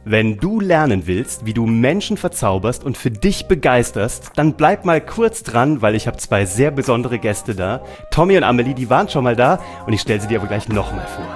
Wenn du lernen willst, wie du Menschen verzauberst und für dich begeisterst, dann bleib mal kurz dran, weil ich habe zwei sehr besondere Gäste da. Tommy und Amelie, die waren schon mal da und ich stelle sie dir aber gleich nochmal vor.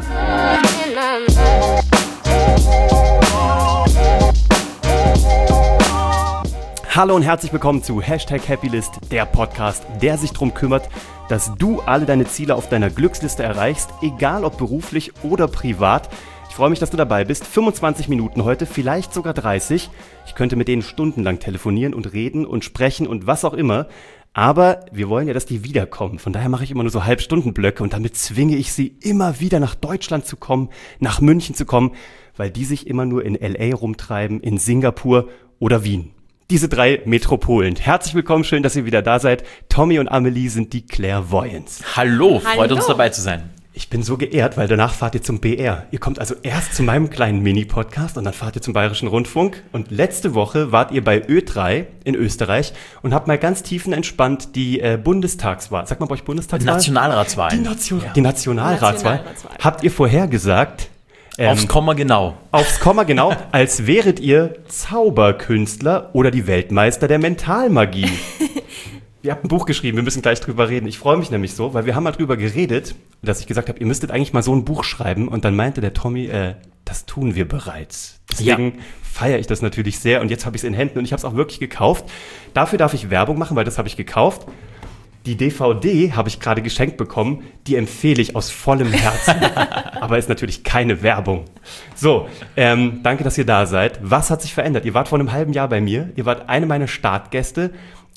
Hallo und herzlich willkommen zu #Happylist, der Podcast, der sich darum kümmert, dass du alle deine Ziele auf deiner Glücksliste erreichst, egal ob beruflich oder privat. Ich freue mich, dass du dabei bist. 25 Minuten heute, vielleicht sogar 30. Ich könnte mit denen stundenlang telefonieren und reden und sprechen und was auch immer. Aber wir wollen ja, dass die wiederkommen. Von daher mache ich immer nur so Halbstundenblöcke und damit zwinge ich sie immer wieder nach Deutschland zu kommen, nach München zu kommen, weil die sich immer nur in LA rumtreiben, in Singapur oder Wien. Diese drei Metropolen. Herzlich willkommen, schön, dass ihr wieder da seid. Tommy und Amelie sind die Clairvoyants. Hallo, freut uns dabei zu sein. Ich bin so geehrt, weil danach fahrt ihr zum BR. Ihr kommt also erst zu meinem kleinen Mini-Podcast und dann fahrt ihr zum Bayerischen Rundfunk. Und letzte Woche wart ihr bei Ö3 in Österreich und habt mal ganz tiefenentspannt die Bundestagswahl, sagt man bei euch Bundestagswahl? Nationalratswahl. Die Nationalratswahl. Habt ihr vorhergesagt? Aufs Komma genau. Aufs Komma genau, als wäret ihr Zauberkünstler oder die Weltmeister der Mentalmagie. Ihr habt ein Buch geschrieben, wir müssen gleich drüber reden. Ich freue mich nämlich so, weil wir haben mal drüber geredet, dass ich gesagt habe, ihr müsstet eigentlich mal so ein Buch schreiben. Und dann meinte der Tommy, das tun wir bereits. Deswegen feiere ich das natürlich sehr. Und jetzt habe ich es in Händen und ich habe es auch wirklich gekauft. Dafür darf ich Werbung machen, weil das habe ich gekauft. Die DVD habe ich gerade geschenkt bekommen, die empfehle ich aus vollem Herzen, aber ist natürlich keine Werbung. So, danke, dass ihr da seid. Was hat sich verändert? Ihr wart vor einem halben Jahr bei mir, ihr wart eine meiner Startgäste.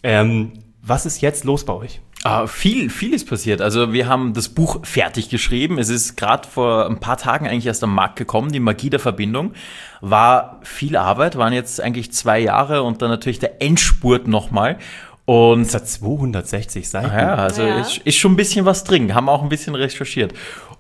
Was ist jetzt los bei euch? Viel ist passiert. Also wir haben das Buch fertig geschrieben. Es ist gerade vor ein paar Tagen eigentlich erst am Markt gekommen. Die Magie der Verbindung war viel Arbeit, waren jetzt eigentlich 2 Jahre und dann natürlich der Endspurt nochmal. Und es hat 260 Seiten. Ja, also ist schon ein bisschen was drin. Haben auch ein bisschen recherchiert.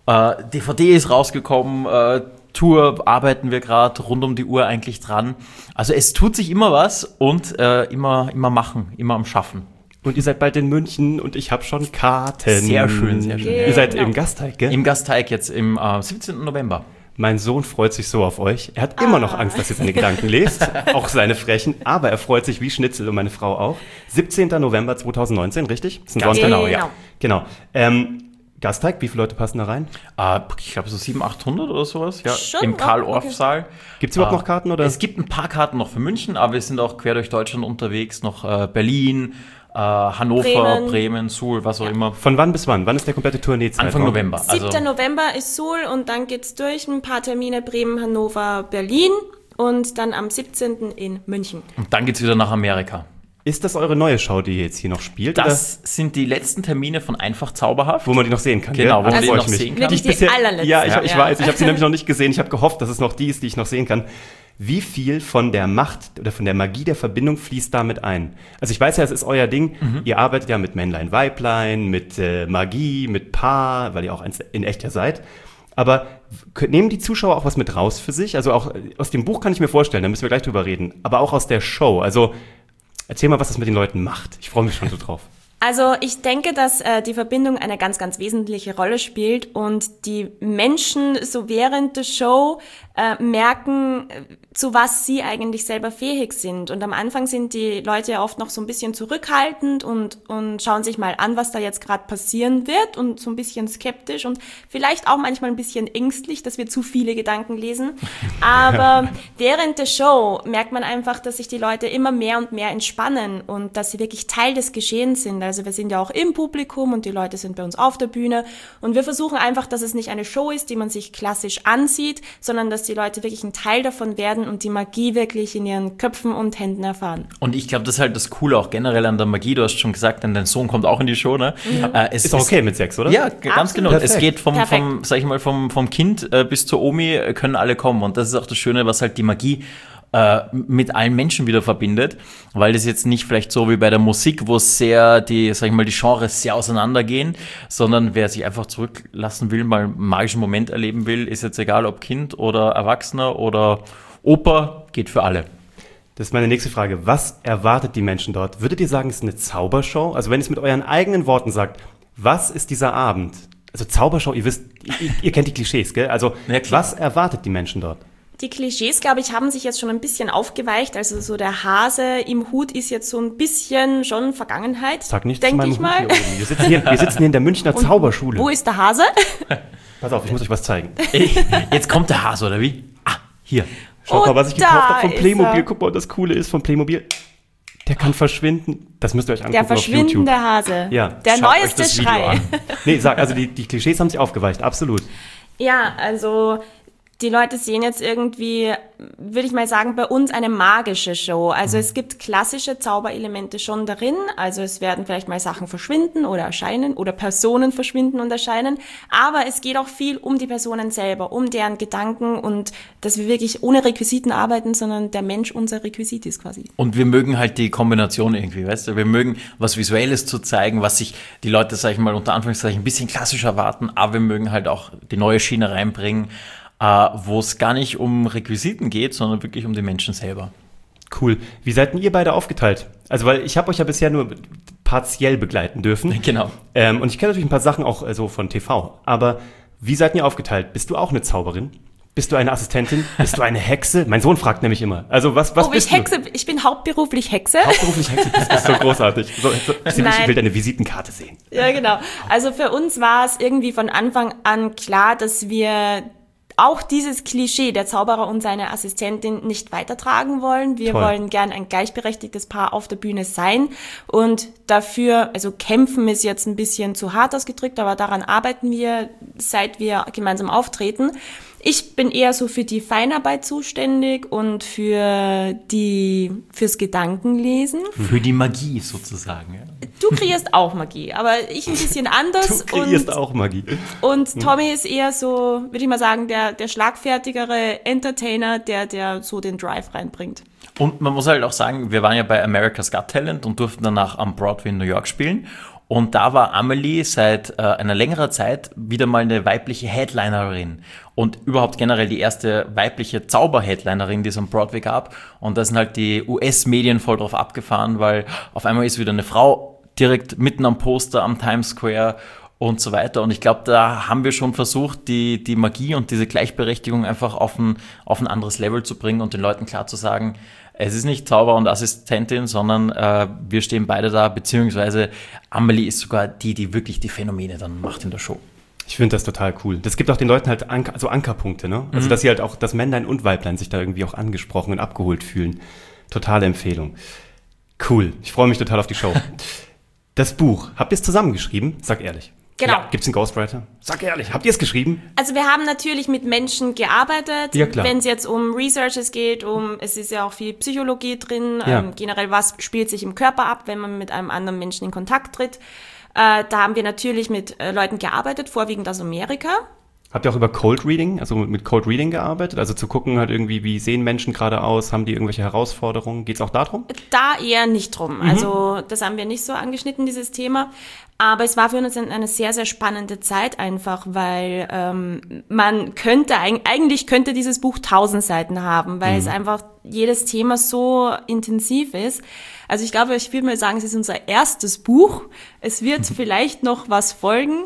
DVD ist rausgekommen, Tour arbeiten wir gerade rund um die Uhr eigentlich dran. Also es tut sich immer was und immer machen, immer am Schaffen. Und ihr seid bald in München und ich habe schon Karten. Sehr schön, sehr schön. Genau. Ihr seid im Gasteig, gell? Im Gasteig jetzt im 17. November. Mein Sohn freut sich so auf euch. Er hat immer noch Angst, dass ihr seine Gedanken lest, auch seine frechen, aber er freut sich wie Schnitzel und meine Frau auch. 17. November 2019, richtig? Das ist ein Sonntag. Genau, ja. Genau. Gasteig, wie viele Leute passen da rein? Ich glaube so 700, 800 oder sowas. Ja, schon, im Karl-Orff-Saal. Okay. Gibt es überhaupt noch Karten? Oder? Es gibt ein paar Karten noch für München, aber wir sind auch quer durch Deutschland unterwegs, noch Berlin, Hannover, Bremen, Suhl, was auch immer. Von wann bis wann? Wann ist der komplette Tourneezeitraum? Anfang November. 7. November ist Suhl und dann geht's durch. Ein paar Termine Bremen, Hannover, Berlin und dann am 17. in München. Und dann geht's wieder nach Amerika. Ist das eure neue Show, die ihr jetzt hier noch spielt? Das sind die letzten Termine von Einfach Zauberhaft. Wo man die noch sehen kann. Genau, wo man die noch sehen kann. Die allerletzte. Ja, ich weiß, ich habe sie nämlich noch nicht gesehen. Ich habe gehofft, dass es noch die ist, die ich noch sehen kann. Wie viel von der Macht oder von der Magie der Verbindung fließt damit ein? Also ich weiß ja, es ist euer Ding. Ihr arbeitet ja mit Männlein, Weiblein, mit Magie, mit Paar, weil ihr auch in echt ja seid. Aber nehmen die Zuschauer auch was mit raus für sich? Also auch aus dem Buch kann ich mir vorstellen, da müssen wir gleich drüber reden. Aber auch aus der Show. Also erzähl mal, was das mit den Leuten macht. Ich freue mich schon so drauf. Also ich denke, dass die Verbindung eine ganz, ganz wesentliche Rolle spielt und die Menschen so während der Show merken, zu was sie eigentlich selber fähig sind. Und am Anfang sind die Leute ja oft noch so ein bisschen zurückhaltend und schauen sich mal an, was da jetzt gerade passieren wird und so ein bisschen skeptisch und vielleicht auch manchmal ein bisschen ängstlich, dass wir zu viele Gedanken lesen. Aber während der Show merkt man einfach, dass sich die Leute immer mehr und mehr entspannen und dass sie wirklich Teil des Geschehens sind. Also wir sind ja auch im Publikum und die Leute sind bei uns auf der Bühne und wir versuchen einfach, dass es nicht eine Show ist, die man sich klassisch ansieht, sondern dass die Leute wirklich ein Teil davon werden und die Magie wirklich in ihren Köpfen und Händen erfahren. Und ich glaube, das ist halt das Coole auch generell an der Magie. Du hast schon gesagt, denn dein Sohn kommt auch in die Show, ne? Es ist okay mit 6, oder? Ja, ganz absolut. genau. Perfekt. Es geht vom Kind bis zur Omi können alle kommen. Und das ist auch das Schöne, was halt die Magie mit allen Menschen wieder verbindet, weil das jetzt nicht vielleicht so wie bei der Musik, wo sehr die Genres sehr auseinandergehen, sondern wer sich einfach zurücklassen will, mal einen magischen Moment erleben will, ist jetzt egal, ob Kind oder Erwachsener oder Opa, geht für alle. Das ist meine nächste Frage. Was erwartet die Menschen dort? Würdet ihr sagen, es ist eine Zaubershow? Also wenn ihr es mit euren eigenen Worten sagt, was ist dieser Abend? Also Zaubershow, ihr wisst, ihr kennt die Klischees, gell? Also ja, was erwartet die Menschen dort? Die Klischees, glaube ich, haben sich jetzt schon ein bisschen aufgeweicht. Also so der Hase im Hut ist jetzt so ein bisschen schon Vergangenheit, Sag nicht denke ich mal. Wir sitzen hier in der Münchner Zauberschule. Wo ist der Hase? Pass auf, ich muss euch was zeigen. Jetzt kommt der Hase, oder wie? Ah, hier. Schaut mal, was ich gekauft habe von ist Playmobil. er. Guck mal, das Coole ist von Playmobil. Der kann verschwinden. Das müsst ihr euch angucken Der auf YouTube. verschwindende Hase. Ja. Der Schaut euch neueste das Video Schrei. an. Nee, sag, also die Klischees haben sich aufgeweicht, absolut. Ja, also die Leute sehen jetzt irgendwie, würde ich mal sagen, bei uns eine magische Show. Also es gibt klassische Zauberelemente schon darin. Also es werden vielleicht mal Sachen verschwinden oder erscheinen oder Personen verschwinden und erscheinen. Aber es geht auch viel um die Personen selber, um deren Gedanken und dass wir wirklich ohne Requisiten arbeiten, sondern der Mensch unser Requisit ist quasi. Und wir mögen halt die Kombination irgendwie, weißt du? Wir mögen was Visuelles zu zeigen, was sich die Leute, sag ich mal, unter Anführungszeichen ein bisschen klassisch erwarten, aber wir mögen halt auch die neue Schiene reinbringen, wo es gar nicht um Requisiten geht, sondern wirklich um die Menschen selber. Cool. Wie seid denn ihr beide aufgeteilt? Also, weil ich habe euch ja bisher nur partiell begleiten dürfen. Genau. Und ich kenne natürlich ein paar Sachen auch so von TV. Aber wie seid ihr aufgeteilt? Bist du auch eine Zauberin? Bist du eine Assistentin? Bist du eine Hexe? Mein Sohn fragt nämlich immer. Also, was bist du? Ich bin hauptberuflich Hexe. Hauptberuflich Hexe, das ist so großartig. Ich Nein. will deine Visitenkarte sehen. Ja, genau. Also für uns war es irgendwie von Anfang an klar, dass wir auch dieses Klischee, der Zauberer und seine Assistentin, nicht weitertragen wollen. Wir Toll. wollen gern ein gleichberechtigtes Paar auf der Bühne sein und dafür, also kämpfen ist jetzt ein bisschen zu hart ausgedrückt, aber daran arbeiten wir, seit wir gemeinsam auftreten. Ich bin eher so für die Feinarbeit zuständig und fürs Gedankenlesen. Für die Magie sozusagen. Ja. Du kreierst auch Magie, aber ich ein bisschen anders. Du kreierst auch Magie. Und Tommy ist eher so, würde ich mal sagen, der schlagfertigere Entertainer, der so den Drive reinbringt. Und man muss halt auch sagen, wir waren ja bei America's Got Talent und durften danach am Broadway in New York spielen. Und da war Amelie seit einer längeren Zeit wieder mal eine weibliche Headlinerin und überhaupt generell die erste weibliche Zauber-Headlinerin, die es am Broadway gab. Und da sind halt die US-Medien voll drauf abgefahren, weil auf einmal ist wieder eine Frau direkt mitten am Poster am Times Square und so weiter. Und ich glaube, da haben wir schon versucht, die Magie und diese Gleichberechtigung einfach auf ein anderes Level zu bringen und den Leuten klar zu sagen, es ist nicht Zauber und Assistentin, sondern wir stehen beide da, beziehungsweise Amelie ist sogar die wirklich die Phänomene dann macht in der Show. Ich finde das total cool. Das gibt auch den Leuten halt Ankerpunkte, ne? Also, dass sie halt auch, das Männlein und Weiblein sich da irgendwie auch angesprochen und abgeholt fühlen. Totale Empfehlung. Cool. Ich freue mich total auf die Show. Das Buch, habt ihr es zusammengeschrieben? Sag ehrlich. Genau. Ja, gibt's einen Ghostwriter? Sag ehrlich, habt ihr es geschrieben? Also wir haben natürlich mit Menschen gearbeitet, Ja, klar. wenn es jetzt um Researches geht, es ist ja auch viel Psychologie drin, Ja. Generell was spielt sich im Körper ab, wenn man mit einem anderen Menschen in Kontakt tritt. Da haben wir natürlich mit Leuten gearbeitet, vorwiegend aus Amerika. Habt ihr auch über Cold Reading, also mit Cold Reading gearbeitet? Also zu gucken halt irgendwie, wie sehen Menschen gerade aus? Haben die irgendwelche Herausforderungen? Geht's auch darum? Da eher nicht drum. Also das haben wir nicht so angeschnitten, dieses Thema. Aber es war für uns eine sehr, sehr spannende Zeit einfach, weil eigentlich könnte dieses Buch 1000 Seiten haben, weil es einfach jedes Thema so intensiv ist. Also ich glaube, ich würde mal sagen, es ist unser erstes Buch. Es wird vielleicht noch was folgen.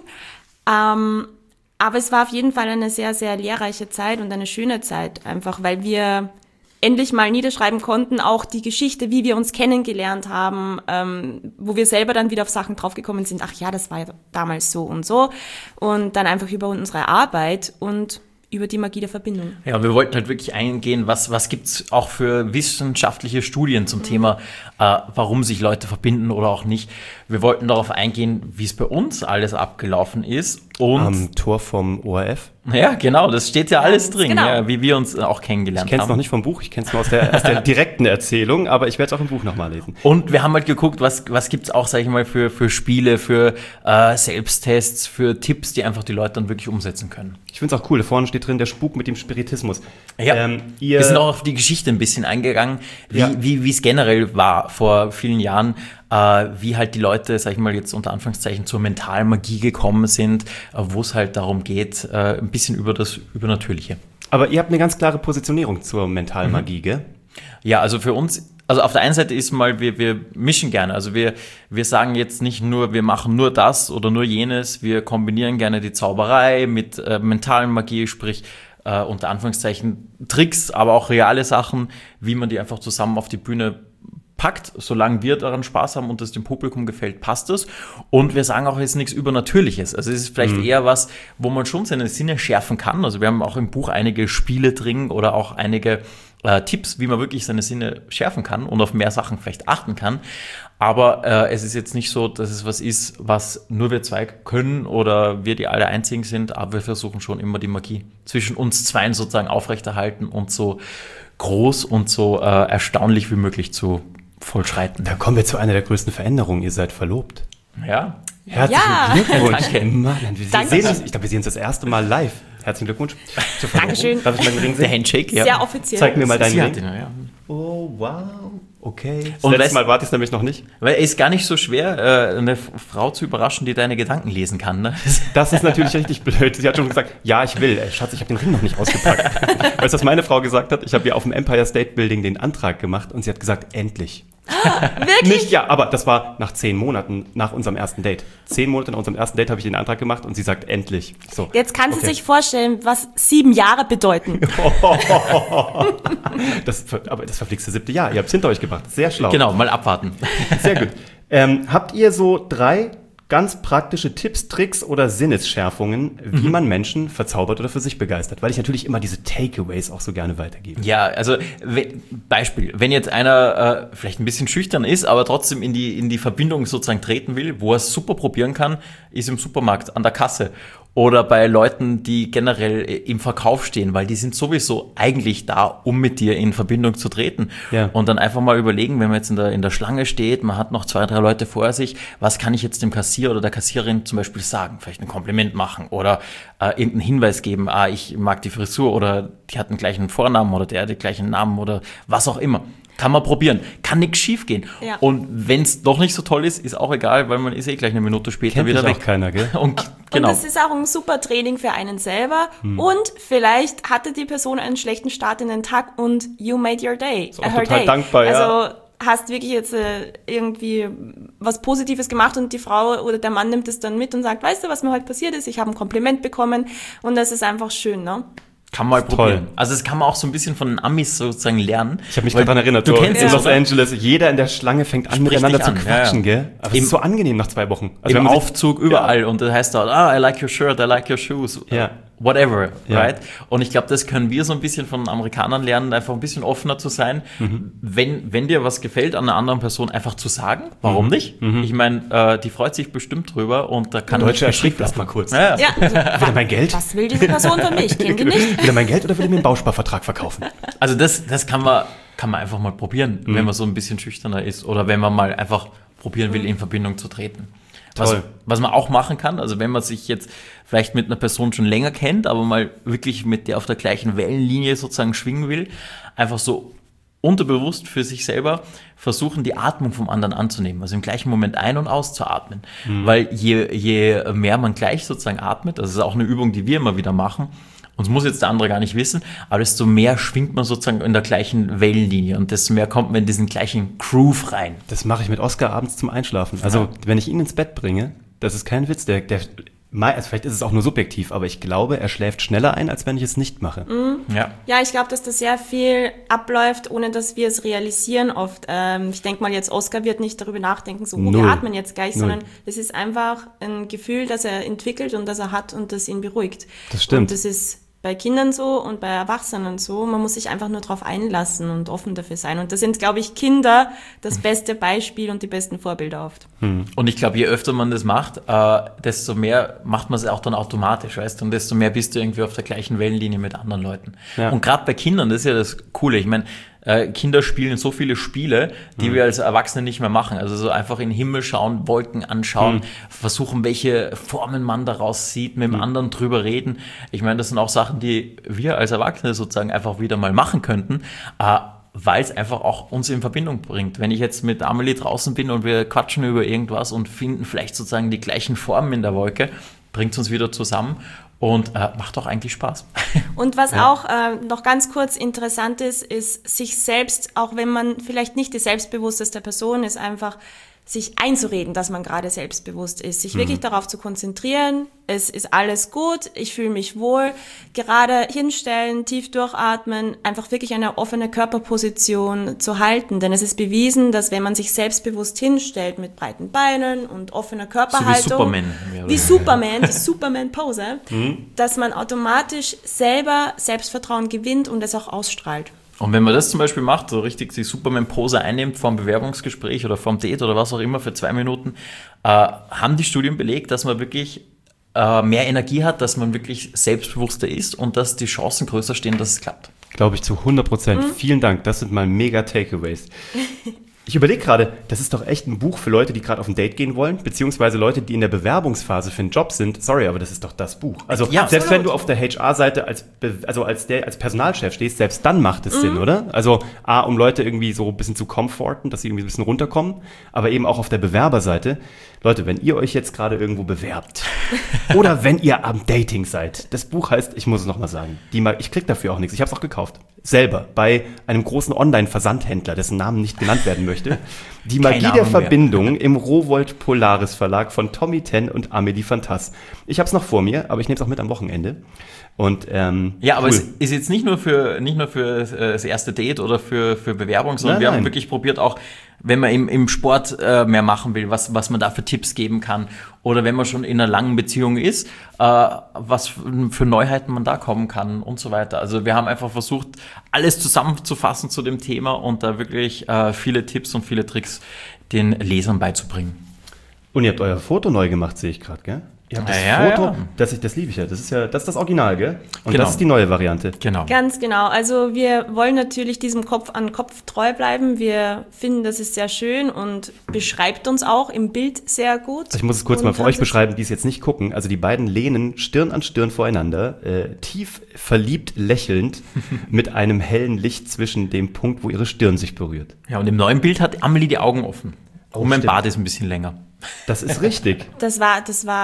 Aber es war auf jeden Fall eine sehr, sehr lehrreiche Zeit und eine schöne Zeit, einfach weil wir endlich mal niederschreiben konnten, auch die Geschichte, wie wir uns kennengelernt haben, wo wir selber dann wieder auf Sachen draufgekommen sind, ach ja, das war ja damals so und dann einfach über unsere Arbeit und über die Magie der Verbindung. Ja, wir wollten halt wirklich eingehen, was gibt's auch für wissenschaftliche Studien zum Thema, warum sich Leute verbinden oder auch nicht. Wir wollten darauf eingehen, wie es bei uns alles abgelaufen ist. Und Am Tor vom ORF. ja, genau, das steht ja alles drin, genau. ja, wie wir uns auch kennengelernt Ich kenne es haben. noch nicht vom Buch, ich kenne es nur aus der direkten Erzählung, aber ich werde es auch im Buch nochmal lesen. Und wir haben halt geguckt, was gibt's auch, sag ich mal, für Spiele, für Selbsttests, für Tipps, die einfach die Leute dann wirklich umsetzen können. Ich finde es auch cool, da vorne steht drin, der Spuk mit dem Spiritismus. Ja, ihr wir sind auch auf die Geschichte ein bisschen eingegangen, wie es generell war vor vielen Jahren, wie halt die Leute, sag ich mal jetzt unter Anführungszeichen, zur Mentalmagie gekommen sind, wo es halt darum geht, ein bisschen über das Übernatürliche. Aber ihr habt eine ganz klare Positionierung zur Mentalmagie, gell? Ja, also für uns, also auf der einen Seite ist mal, wir mischen gerne. Also wir sagen jetzt nicht nur, wir machen nur das oder nur jenes. Wir kombinieren gerne die Zauberei mit mentalen Magie, sprich unter Anführungszeichen Tricks, aber auch reale Sachen, wie man die einfach zusammen auf die Bühne packt. Solange wir daran Spaß haben und es dem Publikum gefällt, passt es. Und wir sagen auch, es ist nichts Übernatürliches. Also es ist vielleicht eher was, wo man schon seine Sinne schärfen kann. Also wir haben auch im Buch einige Spiele drin oder auch einige Tipps, wie man wirklich seine Sinne schärfen kann und auf mehr Sachen vielleicht achten kann. Aber es ist jetzt nicht so, dass es was ist, was nur wir zwei können oder wir die alle Einzigen sind. Aber wir versuchen schon immer die Magie zwischen uns zweien sozusagen aufrechterhalten und so groß und so erstaunlich wie möglich zu vollschreiten. Da kommen wir zu einer der größten Veränderungen. Ihr seid verlobt. Ja. Herzlichen Glückwunsch. Danke. Mann, Danke. ich glaube, wir sehen uns das erste Mal live. Herzlichen Glückwunsch. zur Verlobung. Dankeschön. Darf ich meinen Ring Der sehen? Handshake, ja. Sehr offiziell. Zeig mir mal deinen Sie Ring. hat ihn, ja. Oh, wow. Okay. Das Und letzte weißt- Mal warte ich es nämlich noch nicht. Weil es ist gar nicht so schwer, eine Frau zu überraschen, die deine Gedanken lesen kann. Ne? Das ist natürlich richtig blöd. Sie hat schon gesagt, ja, ich will. Schatz, ich habe den Ring noch nicht ausgepackt. Weißt du, was meine Frau gesagt hat? Ich habe ihr auf dem Empire State Building den Antrag gemacht und sie hat gesagt, endlich. Wirklich? Nicht, ja, aber das war nach 10 Monaten nach unserem ersten Date. 10 Monate nach unserem ersten Date habe ich den Antrag gemacht und sie sagt, endlich. So. Jetzt kann sie Okay. sich vorstellen, was 7 Jahre bedeuten. Aber das verflixte 7. Jahr. Ihr habt es hinter euch gebracht. Sehr schlau. Genau, mal abwarten. Sehr gut. Habt ihr so 3 ganz praktische Tipps, Tricks oder Sinnesschärfungen, wie man Menschen verzaubert oder für sich begeistert? Weil ich natürlich immer diese Takeaways auch so gerne weitergebe. Ja, also Beispiel, wenn jetzt einer vielleicht ein bisschen schüchtern ist, aber trotzdem in die Verbindung sozusagen treten will, wo er es super probieren kann, ist im Supermarkt an der Kasse. Oder bei Leuten, die generell im Verkauf stehen, weil die sind sowieso eigentlich da, um mit dir in Verbindung zu treten. Ja. Und dann einfach mal überlegen, wenn man jetzt in der Schlange steht, man hat noch 2, 3 Leute vor sich, was kann ich jetzt dem Kassierer oder der Kassiererin zum Beispiel sagen? Vielleicht ein Kompliment machen oder irgendeinen Hinweis geben, ich mag die Frisur oder die hat den gleichen Vornamen oder der hat den gleichen Namen oder was auch immer. Kann man probieren. Kann nichts schief gehen. Ja. Und wenn es doch nicht so toll ist auch egal, weil man ist gleich eine Minute später Kennt wieder dich weg. auch keiner, gell? Und Und genau. das ist auch ein super Training für einen selber. Und vielleicht hatte die Person einen schlechten Start in den Tag und you made your day. Ist auch total dankbar, ja. Also hast wirklich jetzt irgendwie was Positives gemacht und die Frau oder der Mann nimmt es dann mit und sagt, weißt du, was mir heute passiert ist? Ich habe ein Kompliment bekommen und das ist einfach schön, ne? Kann man mal Toll. probieren. Also das kann man auch so ein bisschen von den Amis sozusagen lernen. Ich habe mich Weil gerade daran erinnert, Du so kennst in es, Los oder? Angeles, jeder in der Schlange fängt an, Spricht miteinander dich zu an, quatschen, ja, ja. gell? Aber es ist so angenehm nach 2 Wochen. Also Im wenn man sich- Aufzug überall und das heißt dort, I like your shirt, I like your shoes, Ja. whatever, Ja. right? Und ich glaube, das können wir so ein bisschen von den Amerikanern lernen, einfach ein bisschen offener zu sein. Wenn dir was gefällt an einer anderen Person, einfach zu sagen, warum nicht? Ich meine, die freut sich bestimmt drüber und da kann Deutsche nichts erschrickt mehr das mal kurz. Ja, ja. Ja, also, Will er mein Geld? was will diese Person von mir? Ich kenne die nicht. Will er mein Geld oder will er mir einen Bausparvertrag verkaufen? Also das kann man einfach mal probieren, wenn man so ein bisschen schüchterner ist oder wenn man mal einfach probieren will, in Verbindung zu treten. Toll. Was man auch machen kann, also wenn man sich jetzt vielleicht mit einer Person schon länger kennt, aber mal wirklich mit der auf der gleichen Wellenlinie sozusagen schwingen will, einfach so unterbewusst für sich selber versuchen, die Atmung vom anderen anzunehmen, also im gleichen Moment ein- und auszuatmen. Weil je mehr man gleich sozusagen atmet, das ist auch eine Übung, die wir immer wieder machen, und das muss jetzt der andere gar nicht wissen, aber desto mehr schwingt man sozusagen in der gleichen Wellenlinie und desto mehr kommt man in diesen gleichen Groove rein. Das mache ich mit Oscar abends zum Einschlafen. Also, wenn ich ihn ins Bett bringe, das ist kein Witz, also vielleicht ist es auch nur subjektiv, aber ich glaube, er schläft schneller ein, als wenn ich es nicht mache. Ja. Ja, ich glaube, dass da sehr viel abläuft, ohne dass wir es realisieren oft. Ich denke mal jetzt, Oscar wird nicht darüber nachdenken, so, wir Null. atmen jetzt gleich, Null. sondern es ist einfach ein Gefühl, das er entwickelt und das er hat und das ihn beruhigt. Das stimmt. Und das ist bei Kindern so und bei Erwachsenen so. Man muss sich einfach nur darauf einlassen und offen dafür sein. Und da sind, glaube ich, Kinder das beste Beispiel und die besten Vorbilder oft. Und ich glaube, je öfter man das macht, desto mehr macht man es auch dann automatisch, weißt du? Und desto mehr bist du irgendwie auf der gleichen Wellenlinie mit anderen Leuten. Ja. Und gerade bei Kindern, das ist ja das Coole. Ich meine, Kinder spielen so viele Spiele, die wir als Erwachsene nicht mehr machen. Also so einfach in den Himmel schauen, Wolken anschauen, versuchen, welche Formen man daraus sieht, mit dem anderen drüber reden. Ich meine, das sind auch Sachen, die wir als Erwachsene sozusagen einfach wieder mal machen könnten. Weil es einfach auch uns in Verbindung bringt. Wenn ich jetzt mit Amelie draußen bin und wir quatschen über irgendwas und finden vielleicht sozusagen die gleichen Formen in der Wolke, bringt es uns wieder zusammen und macht auch eigentlich Spaß. Und was auch noch ganz kurz interessant ist, ist sich selbst, auch wenn man vielleicht nicht die selbstbewussteste Person ist, einfach sich einzureden, dass man gerade selbstbewusst ist, sich wirklich darauf zu konzentrieren, es ist alles gut, ich fühle mich wohl, gerade hinstellen, tief durchatmen, einfach wirklich eine offene Körperposition zu halten, denn es ist bewiesen, dass wenn man sich selbstbewusst hinstellt mit breiten Beinen und offener Körperhaltung, So wie Superman. wie Superman, die Superman-Pose, dass man automatisch selber Selbstvertrauen gewinnt und es auch ausstrahlt. Und wenn man das zum Beispiel macht, so richtig die Superman-Pose einnimmt vor einem Bewerbungsgespräch oder vor einem Date oder was auch immer für 2 Minuten, haben die Studien belegt, dass man wirklich mehr Energie hat, dass man wirklich selbstbewusster ist und dass die Chancen größer stehen, dass es klappt. Glaube ich zu 100%. Vielen Dank, das sind mal mega Takeaways. Ich überlege gerade, das ist doch echt ein Buch für Leute, die gerade auf ein Date gehen wollen, beziehungsweise Leute, die in der Bewerbungsphase für einen Job sind. Sorry, aber das ist doch das Buch. Also Ja, selbst absolut. wenn du auf der HR-Seite als Personalchef stehst, selbst dann macht es Sinn, oder? Also um Leute irgendwie so ein bisschen zu comforten, dass sie irgendwie ein bisschen runterkommen, aber eben auch auf der Bewerberseite. Leute, wenn ihr euch jetzt gerade irgendwo bewerbt oder wenn ihr am Dating seid, das Buch heißt, ich muss es nochmal sagen, ich krieg dafür auch nichts, ich habe es auch gekauft. Selber, bei einem großen Online-Versandhändler, dessen Namen nicht genannt werden möchte. Die Magie Keine der Ahnung mehr. Verbindung im Rowohlt Polaris Verlag von Tommy Ten und Amelie Fantas. Ich habe es noch vor mir, aber ich nehme es auch mit am Wochenende. Und, Ja, aber cool. es ist jetzt nicht nur für das erste Date oder für Bewerbung, sondern Nein, wir haben nein. wirklich probiert auch, wenn man im Sport mehr machen will, was man da für Tipps geben kann oder wenn man schon in einer langen Beziehung ist, was für Neuheiten man da kommen kann und so weiter. Also wir haben einfach versucht, alles zusammenzufassen zu dem Thema und da wirklich viele Tipps und viele Tricks den Lesern beizubringen. Und ihr habt euer Foto neu gemacht, sehe ich gerade, gell? Ihr habt das Ja, Foto, ja. das liebe ich ja. Das ist das Original, gell? Und Genau. das ist die neue Variante. Genau. Ganz genau. Also wir wollen natürlich diesem Kopf an Kopf treu bleiben. Wir finden, das ist sehr schön und beschreibt uns auch im Bild sehr gut. Ich muss es kurz Und mal für haben euch sich- beschreiben, die es jetzt nicht gucken. Also die beiden lehnen Stirn an Stirn voreinander, tief verliebt lächelnd, mit einem hellen Licht zwischen dem Punkt, wo ihre Stirn sich berührt. Ja, und im neuen Bild hat Amelie die Augen offen. Und mein stimmt. Bart ist ein bisschen länger. Das ist richtig. Das war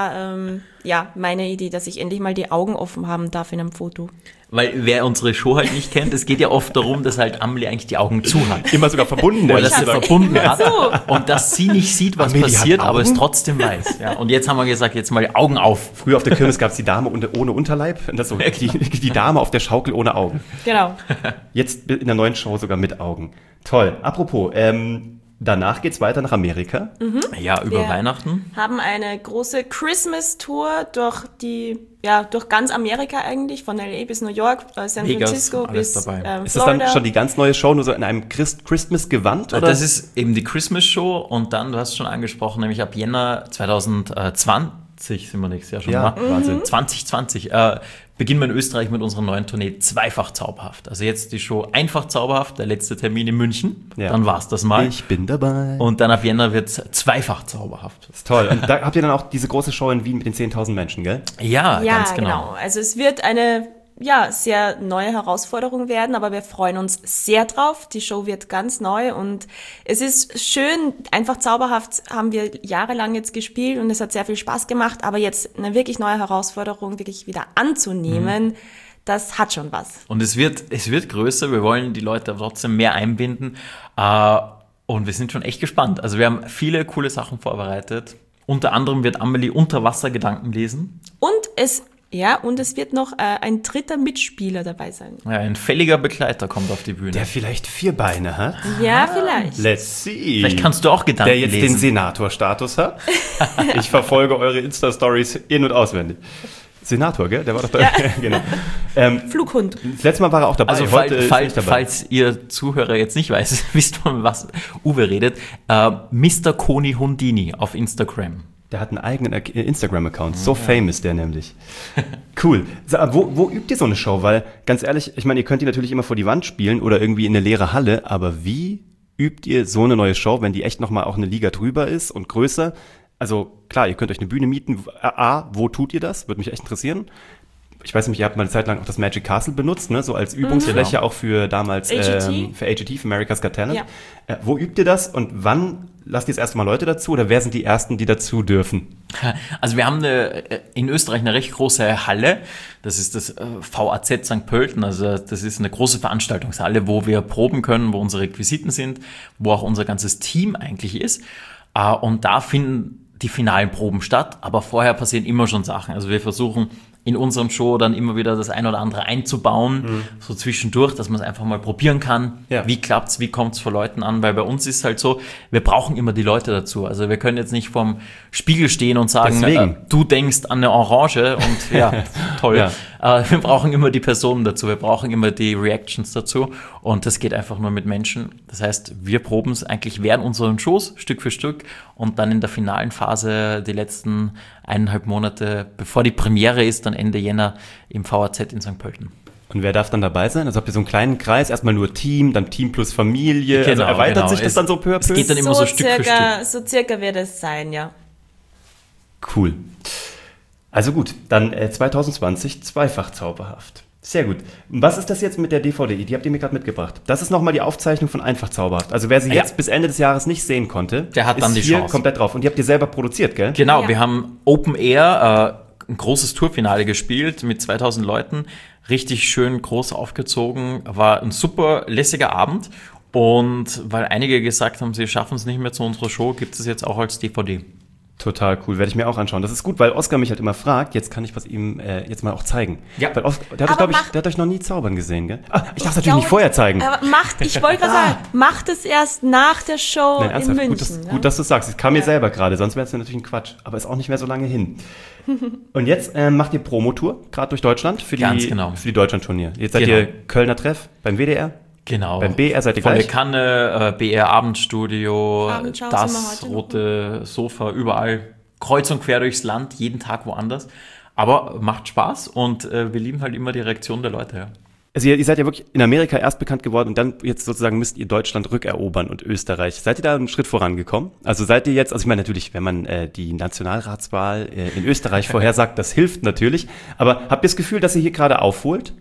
ja meine Idee, dass ich endlich mal die Augen offen haben darf in einem Foto. Weil wer unsere Show halt nicht kennt, es geht ja oft darum, dass halt Amelie eigentlich die Augen zu hat. Immer sogar verbunden. Oder ehrlich dass sie gesagt. verbunden hat und dass sie nicht sieht, was Amelie hat passiert, aber es Augen? trotzdem weiß. Ja, und jetzt haben wir gesagt, jetzt mal die Augen auf. Früher auf der Kirmes gab es die Dame ohne Unterleib. Und das so, die Dame auf der Schaukel ohne Augen. Genau. Jetzt in der neuen Show sogar mit Augen. Toll. Apropos, danach geht's weiter nach Amerika. Ja, über Wir Weihnachten. haben eine große Christmas-Tour durch ganz Amerika eigentlich, von LA bis New York, San Vegas, Francisco alles bis dabei. Ist das Florida. dann schon die ganz neue Show, nur so in einem Christmas-Gewand? Oder? Das ist eben die Christmas-Show und dann, du hast es schon angesprochen, nämlich ab Jänner 2020 sind wir nächstes Jahr schon, Ja, ne? Wahnsinn. 2020 beginnen wir in Österreich mit unserer neuen Tournee Zweifach Zauberhaft. Also jetzt die Show Einfach Zauberhaft, der letzte Termin in München. Ja. Dann war's das mal. Ich bin dabei. Und dann ab Jänner wird es Zweifach Zauberhaft. Das ist toll. Und da habt ihr dann auch diese große Show in Wien mit den 10.000 Menschen, gell? Ja, Ja, ganz genau. Also es wird eine sehr neue Herausforderung werden, aber wir freuen uns sehr drauf. Die Show wird ganz neu und es ist schön, einfach zauberhaft haben wir jahrelang jetzt gespielt und es hat sehr viel Spaß gemacht, aber jetzt eine wirklich neue Herausforderung wirklich wieder anzunehmen, das hat schon was. Und es wird größer, wir wollen die Leute trotzdem mehr einbinden und wir sind schon echt gespannt. Also wir haben viele coole Sachen vorbereitet. Unter anderem wird Amelie Unterwassergedanken lesen. Und es wird noch ein dritter Mitspieler dabei sein. Ja, ein fälliger Begleiter kommt auf die Bühne. Der vielleicht 4 Beine hat. Ja, vielleicht. Let's see. Vielleicht kannst du auch Gedanken Der jetzt den lesen. Senator-Status hat. Ich verfolge eure Insta-Stories in- und auswendig. Senator, gell? Der war doch da. Ja. Genau. Flughund. Das letzte Mal war er auch dabei. Also Heute ist er nicht dabei. falls ihr Zuhörer jetzt nicht wisst, von was Uwe redet, Mr. Koni Hundini auf Instagram. Der hat einen eigenen Instagram-Account. So famous der nämlich. Cool. Wo übt ihr so eine Show? Weil, ganz ehrlich, ich meine, ihr könnt die natürlich immer vor die Wand spielen oder irgendwie in eine leere Halle, aber wie übt ihr so eine neue Show, wenn die echt nochmal auch eine Liga drüber ist und größer? Also klar, ihr könnt euch eine Bühne mieten. Wo tut ihr das? Würde mich echt interessieren. Ich weiß nicht, ihr habt mal eine Zeit lang auch das Magic Castle benutzt, ne? So als Übungsfläche auch für damals AGT. für AGT, für America's Got Talent. Ja. Wo übt ihr das und wann lasst ihr das erste Mal Leute dazu oder wer sind die Ersten, die dazu dürfen? Also wir haben in Österreich eine recht große Halle, das ist das VAZ St. Pölten, also das ist eine große Veranstaltungshalle, wo wir proben können, wo unsere Requisiten sind, wo auch unser ganzes Team eigentlich ist. Und da finden die finalen Proben statt, aber vorher passieren immer schon Sachen. Also wir versuchen in unserem Show dann immer wieder das ein oder andere einzubauen, so zwischendurch, dass man es einfach mal probieren kann. Ja. Wie klappt's, wie kommt's vor Leuten an? Weil bei uns ist halt so, wir brauchen immer die Leute dazu. Also wir können jetzt nicht vorm Spiegel stehen und sagen, du denkst an eine Orange und ja, toll. Ja. Wir brauchen immer die Personen dazu, wir brauchen immer die Reactions dazu und das geht einfach nur mit Menschen. Das heißt, wir proben es eigentlich während unseren Shows, Stück für Stück und dann in der finalen Phase die letzten 1,5 Monate, bevor die Premiere ist, dann Ende Jänner im VAZ in St. Pölten. Und wer darf dann dabei sein? Also habt ihr so einen kleinen Kreis, erstmal nur Team, dann Team plus Familie, also erweitert sich das dann so peu à peu? Es geht dann immer so Stück für Stück. So circa wird es sein, ja. Cool. Also gut, dann 2020 zweifach zauberhaft. Sehr gut. Was ist das jetzt mit der DVD? Die habt ihr mir gerade mitgebracht. Das ist nochmal die Aufzeichnung von Einfach zauberhaft. Also wer sie jetzt bis Ende des Jahres nicht sehen konnte, der hat dann ist die hier Chance. Komplett drauf. Und die habt ihr selber produziert, gell? Genau, Ja. wir haben Open Air, ein großes Tourfinale gespielt mit 2000 Leuten. Richtig schön groß aufgezogen. War ein super lässiger Abend. Und weil einige gesagt haben, sie schaffen es nicht mehr zu unserer Show, gibt es jetzt auch als DVD. Total cool, werde ich mir auch anschauen. Das ist gut, weil Oskar mich halt immer fragt, jetzt kann ich was ihm jetzt mal auch zeigen. Ja. Weil der hat euch noch nie zaubern gesehen, gell? Ah, ich darf es natürlich nicht vorher zeigen. Aber ich wollte gerade sagen, macht es erst nach der Show Nein, in ernsthaft, München. gut, dass du es sagst. Es kam mir selber gerade, sonst wäre es natürlich ein Quatsch. Aber ist auch nicht mehr so lange hin. Und jetzt macht ihr Promotour, gerade durch Deutschland, für Ganz genau. für die Deutschlandtournee. Jetzt seid Genau. ihr Kölner Treff beim WDR. Genau. Beim BR seid ihr Volle gleich. Kanne, BR Abendstudio, Abendschau sind wir das heute rote Sofa, überall kreuz und quer durchs Land, jeden Tag woanders. Aber macht Spaß und wir lieben halt immer die Reaktion der Leute. Ja. Also ihr seid ja wirklich in Amerika erst bekannt geworden und dann jetzt sozusagen müsst ihr Deutschland rückerobern und Österreich. Seid ihr da einen Schritt vorangekommen? Also seid ihr jetzt, also ich meine natürlich, wenn man die Nationalratswahl in Österreich vorhersagt, das hilft natürlich. Aber habt ihr das Gefühl, dass ihr hier gerade aufholt?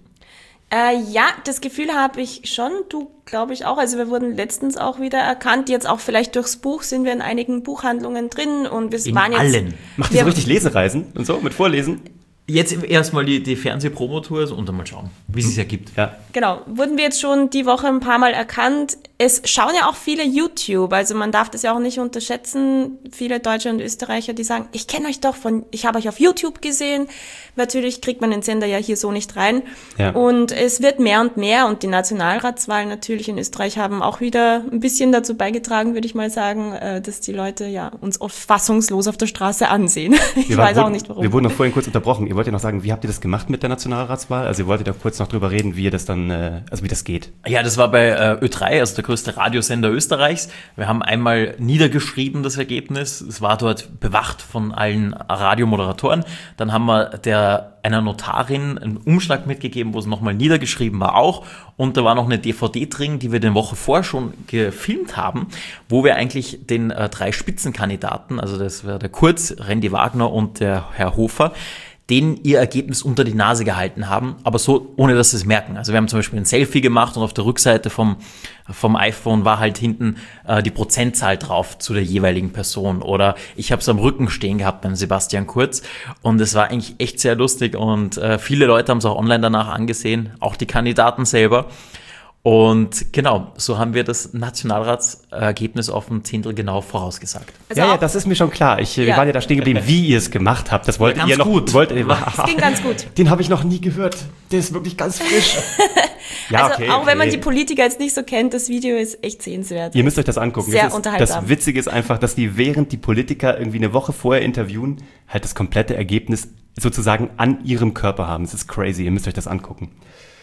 Ja, das Gefühl habe ich schon, du glaube ich auch. Also wir wurden letztens auch wieder erkannt. Jetzt auch vielleicht durchs Buch sind wir in einigen Buchhandlungen drin und wir waren jetzt... allen. Macht ihr so richtig Lesereisen und so mit Vorlesen? Jetzt erstmal die Fernsehpromotour und dann mal schauen, wie es sich ergibt. Ja. Genau, wurden wir jetzt schon die Woche ein paar Mal erkannt. Es schauen ja auch viele YouTube, also man darf das ja auch nicht unterschätzen. Viele Deutsche und Österreicher, die sagen, ich kenne euch doch ich habe euch auf YouTube gesehen. Natürlich kriegt man den Sender ja hier so nicht rein. Ja. Und es wird mehr und mehr und die Nationalratswahlen natürlich in Österreich haben auch wieder ein bisschen dazu beigetragen, würde ich mal sagen, dass die Leute ja uns oft fassungslos auf der Straße ansehen. Ich weiß auch nicht warum. Wir wurden noch vorhin kurz unterbrochen. Ihr wollt ja noch sagen, wie habt ihr das gemacht mit der Nationalratswahl? Also ihr wolltet ja kurz noch drüber reden, wie ihr das dann, also wie das geht. Ja, das war bei Ö3, also der größte Radiosender Österreichs. Wir haben einmal niedergeschrieben, das Ergebnis. Es war dort bewacht von allen Radiomoderatoren. Dann haben wir einer Notarin einen Umschlag mitgegeben, wo es nochmal niedergeschrieben war auch. Und da war noch eine DVD drin, die wir die Woche vorher schon gefilmt haben, wo wir eigentlich den 3 Spitzenkandidaten, also das war der Kurz, Randy Wagner und der Herr Hofer, denen ihr Ergebnis unter die Nase gehalten haben, aber so, ohne dass sie es merken. Also wir haben zum Beispiel ein Selfie gemacht und auf der Rückseite vom iPhone war halt hinten die Prozentzahl drauf zu der jeweiligen Person. Oder ich habe es am Rücken stehen gehabt beim Sebastian Kurz und es war eigentlich echt sehr lustig und viele Leute haben es auch online danach angesehen, auch die Kandidaten selber. Und genau, so haben wir das Nationalratsergebnis auf ein Zehntel genau vorausgesagt. Also Ja, das ist mir schon klar. Wir waren ja da stehen geblieben, wie ihr es gemacht habt. Das wolltet ihr noch. gut. Es ging ganz gut. Den habe ich noch nie gehört. Der ist wirklich ganz frisch. Ja, Also auch wenn man die Politiker jetzt nicht so kennt, das Video ist echt sehenswert. Ihr müsst euch das angucken. Sehr Das unterhaltsam. Das Witzige ist einfach, dass die, während die Politiker irgendwie eine Woche vorher interviewen, halt das komplette Ergebnis sozusagen an ihrem Körper haben. Das ist crazy. Ihr müsst euch das angucken.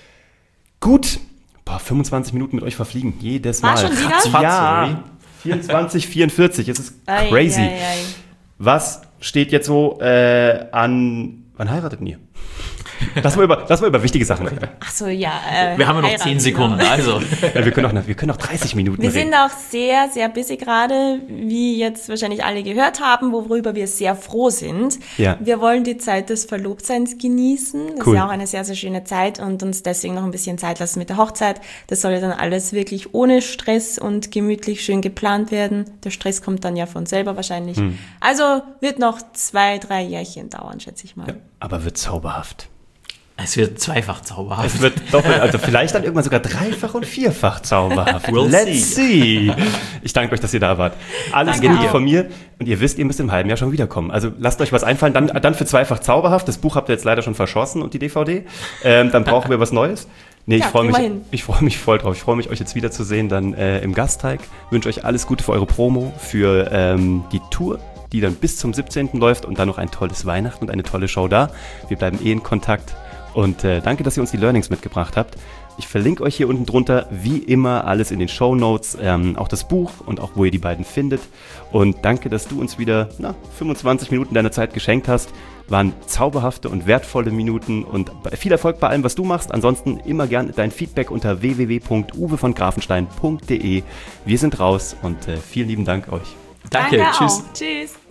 Gut. 25 Minuten mit euch verfliegen. Jedes Mal. War schon wieder? Ratzfatz, oder Ja. 24, 44. Es ist crazy. Ei. Was steht jetzt so an... Wann heiratet ihr? Lass mal über wichtige Sachen reden. Ach so, ja. Wir haben ja noch heiraten, 10 Sekunden, genau. also. Ja, wir können auch 30 Minuten Wir reden. sind auch sehr, sehr busy gerade, wie jetzt wahrscheinlich alle gehört haben, worüber wir sehr froh sind. Ja. Wir wollen die Zeit des Verlobtseins genießen. Das Cool. ist ja auch eine sehr, sehr schöne Zeit und uns deswegen noch ein bisschen Zeit lassen mit der Hochzeit. Das soll ja dann alles wirklich ohne Stress und gemütlich schön geplant werden. Der Stress kommt dann ja von selber wahrscheinlich. Also wird noch 2-3 Jährchen dauern, schätze ich mal. Aber wird zauberhaft. Es wird zweifach zauberhaft. Es wird doppelt, also vielleicht dann irgendwann sogar dreifach und vierfach zauberhaft. We'll Let's see. Ich danke euch, dass ihr da wart. Alles Danke Gute auch. von mir. Und ihr wisst, ihr müsst im halben Jahr schon wiederkommen. Also lasst euch was einfallen. Dann für zweifach zauberhaft. Das Buch habt ihr jetzt leider schon verschossen und die DVD. Dann brauchen wir was Neues. Nee, ich Ja, freue immerhin. mich voll drauf. Ich freue mich, euch jetzt wiederzusehen dann im Gasteig. Wünsche euch alles Gute für eure Promo, für die Tour, die dann bis zum 17. läuft und dann noch ein tolles Weihnachten und eine tolle Show da. Wir bleiben in Kontakt. Und danke, dass ihr uns die Learnings mitgebracht habt. Ich verlinke euch hier unten drunter, wie immer, alles in den Shownotes, auch das Buch und auch, wo ihr die beiden findet. Und danke, dass du uns wieder 25 Minuten deiner Zeit geschenkt hast. Waren zauberhafte und wertvolle Minuten und viel Erfolg bei allem, was du machst. Ansonsten immer gern dein Feedback unter www.uwevongrafenstein.de. Wir sind raus und vielen lieben Dank euch. Danke, tschüss. Auch. Tschüss.